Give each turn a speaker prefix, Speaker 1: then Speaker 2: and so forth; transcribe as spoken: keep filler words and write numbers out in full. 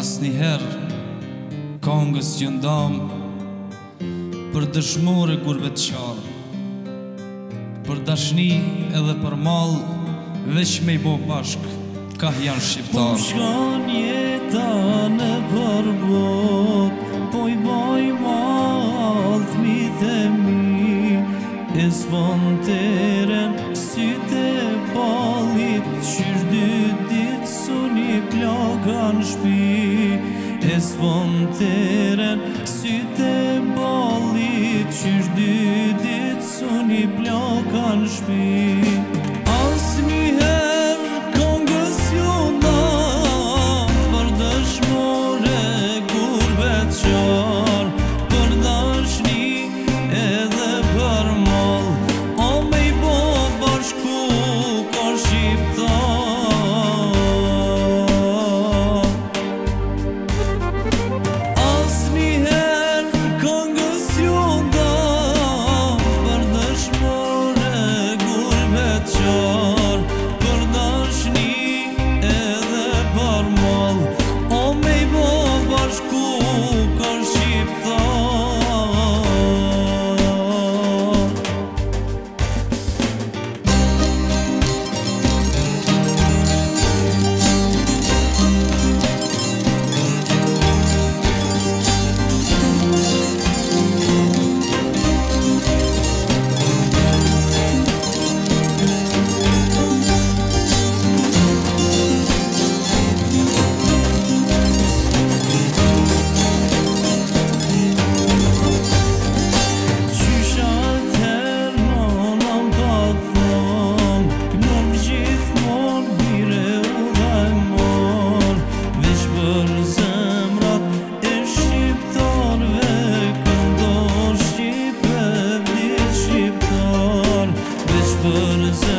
Speaker 1: Asniher kongës që ndam për dëshmore gurbet qarë, për dashni edhe për mal, veç me i bo bashk, ka janë shqiptar.
Speaker 2: Po shkon jeta në përbot, po i boj malë thmit e mi, e s'vonteren syte balit, qysh dy dit suni plaka në shpi, e s'vonteren syte balit, qysh dy dit suni plaka në shpi. Asniher kongës ju ndam për dëshmore gurbet qarë, për dashni edhe për mal, o me i bo bashku ka shqiptar. Asniher kongës ju ndam për dëshmore gurbet qarë, për dashni edhe për mal, o me i bo bashku ka shqiptar. Për